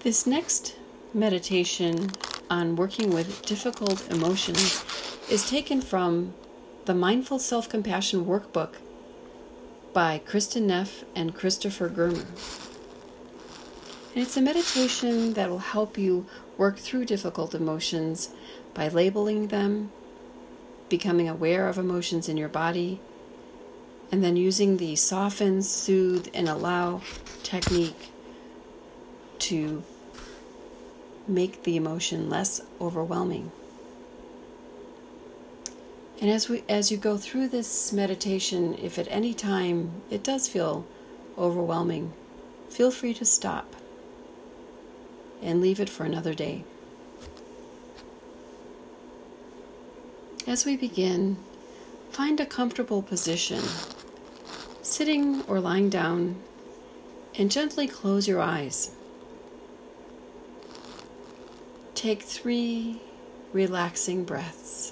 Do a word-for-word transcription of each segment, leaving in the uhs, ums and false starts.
This next meditation on working with difficult emotions is taken from the Mindful Self-Compassion Workbook by Kristen Neff and Christopher Germer. And it's a meditation that will help you work through difficult emotions by labeling them, becoming aware of emotions in your body, and then using the soften, soothe, and allow technique to make the emotion less overwhelming. And as we as you go through this meditation, if at any time it does feel overwhelming, feel free to stop and leave it for another day. As we begin, find a comfortable position, sitting or lying down, and gently close your eyes. Take three relaxing breaths.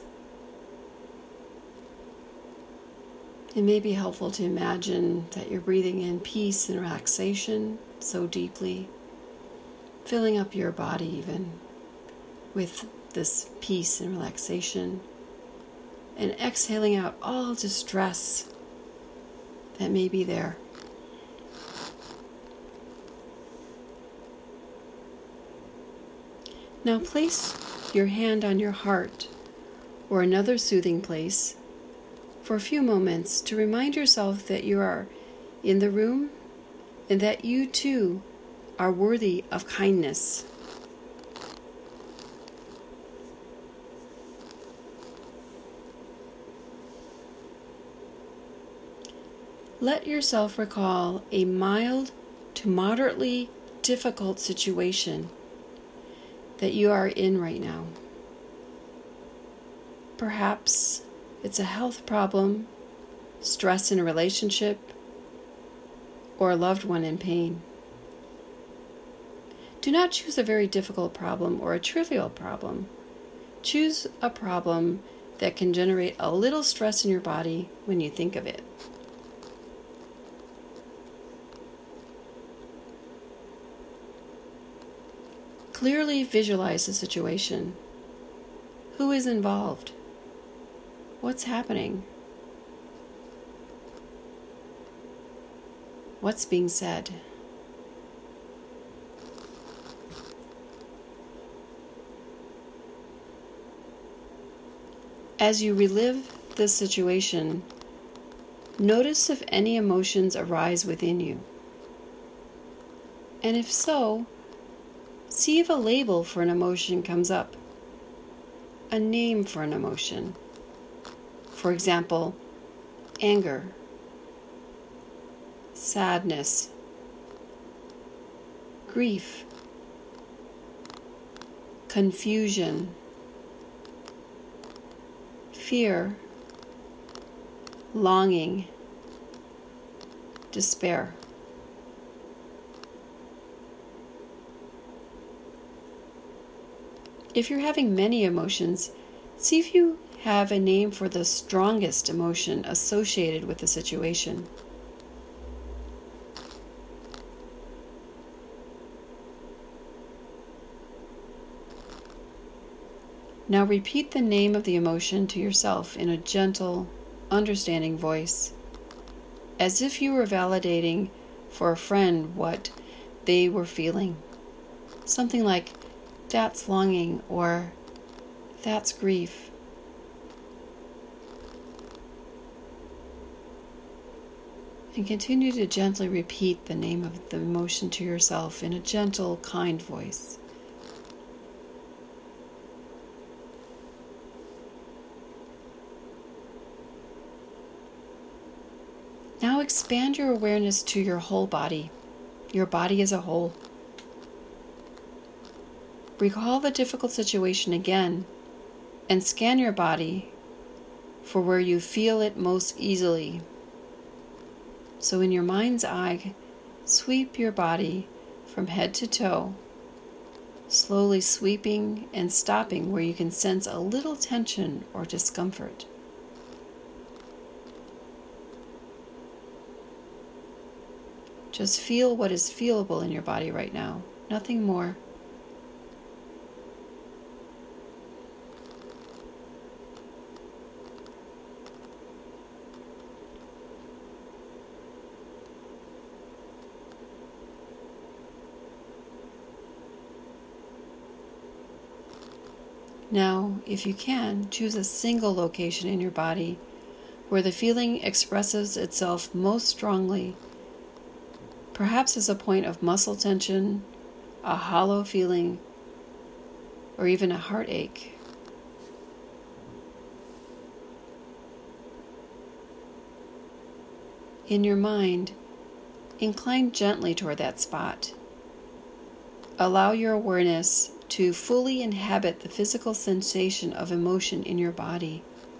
It may be helpful to imagine that you're breathing in peace and relaxation so deeply, filling up your body even with this peace and relaxation, and exhaling out all distress that may be there. Now place your hand on your heart or another soothing place for a few moments to remind yourself that you are in the room and that you too are worthy of kindness. Let yourself recall a mild to moderately difficult situation that you are in right now. Perhaps it's a health problem, stress in a relationship, or a loved one in pain. Do not choose a very difficult problem or a trivial problem. Choose a problem that can generate a little stress in your body when you think of it. Clearly visualize the situation. Who is involved? What's happening? What's being said? As you relive this situation, notice if any emotions arise within you. And if so, see if a label for an emotion comes up, a name for an emotion. For example, anger, sadness, grief, confusion, fear, longing, despair. If you're having many emotions, see if you have a name for the strongest emotion associated with the situation. Now repeat the name of the emotion to yourself in a gentle, understanding voice, as if you were validating for a friend what they were feeling. Something like, "That's longing," or "That's grief." And continue to gently repeat the name of the emotion to yourself in a gentle, kind voice. Now expand your awareness to your whole body, your body as a whole. Recall the difficult situation again and scan your body for where you feel it most easily. So in your mind's eye, sweep your body from head to toe, slowly sweeping and stopping where you can sense a little tension or discomfort. Just feel what is feelable in your body right now. nothing more. Now, if you can, choose a single location in your body where the feeling expresses itself most strongly, perhaps as a point of muscle tension, a hollow feeling, or even a heartache. In your mind, incline gently toward that spot. Allow your awareness to fully inhabit the physical sensation of emotion in your body.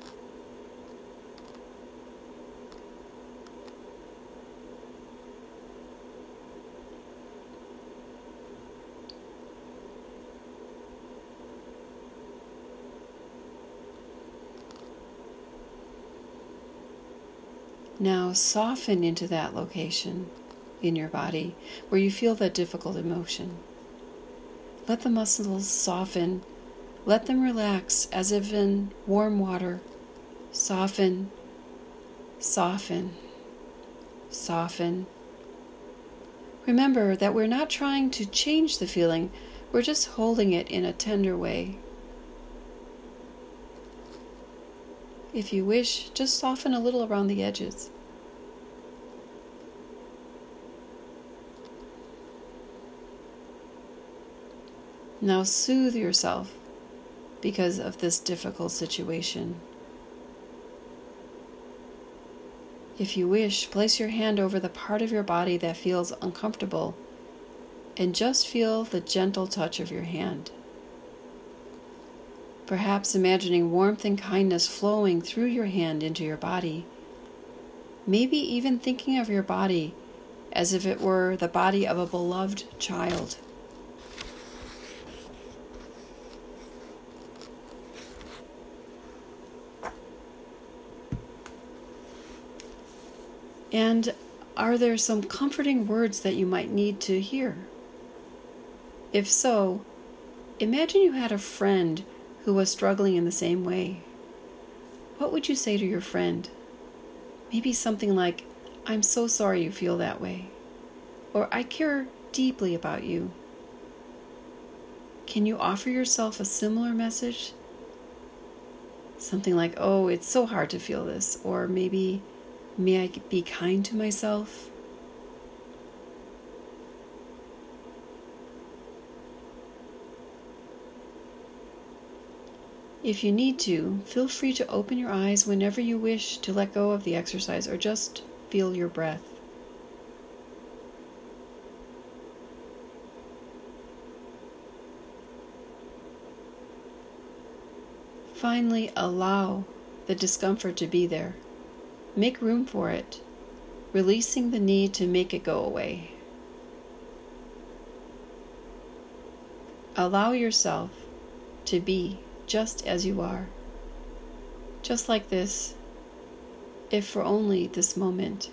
Now soften into that location in your body where you feel that difficult emotion. Let the muscles soften. Let them relax as if in warm water. Soften, soften, soften. Remember that we're not trying to change the feeling, we're just holding it in a tender way. If you wish, just soften a little around the edges. Now soothe yourself because of this difficult situation. If you wish, place your hand over the part of your body that feels uncomfortable and just feel the gentle touch of your hand. Perhaps imagining warmth and kindness flowing through your hand into your body. Maybe even thinking of your body as if it were the body of a beloved child. And are there some comforting words that you might need to hear? If so, imagine you had a friend who was struggling in the same way. What would you say to your friend? Maybe something like, "I'm so sorry you feel that way," or "I care deeply about you." Can you offer yourself a similar message? Something like, "Oh, it's so hard to feel this," or maybe, "May I be kind to myself?" If you need to, feel free to open your eyes whenever you wish to let go of the exercise or just feel your breath. Finally, allow the discomfort to be there. Make room for it, releasing the need to make it go away. Allow yourself to be just as you are, just like this, if for only this moment.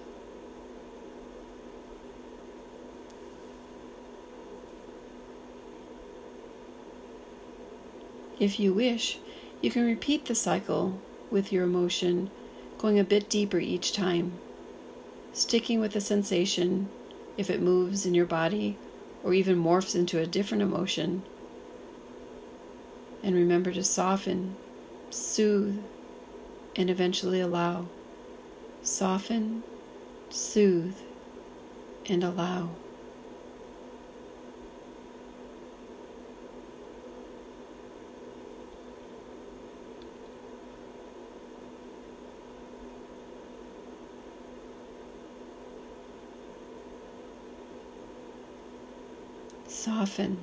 If you wish, you can repeat the cycle with your emotion, going a bit deeper each time, sticking with the sensation if it moves in your body or even morphs into a different emotion. And remember to soften, soothe, and eventually allow. Soften, soothe, and allow. Soften.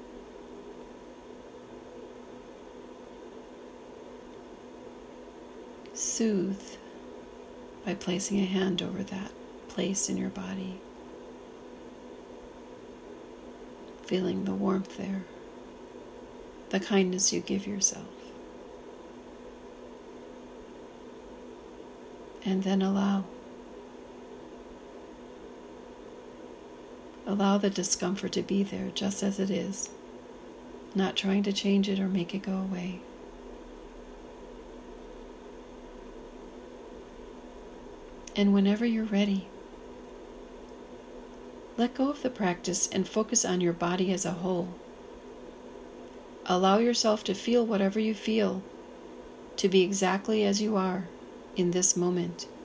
Soothe by placing a hand over that place in your body, feeling the warmth there, the kindness you give yourself. And then allow. Allow the discomfort to be there just as it is, not trying to change it or make it go away. And whenever you're ready, let go of the practice and focus on your body as a whole. Allow yourself to feel whatever you feel, to be exactly as you are in this moment.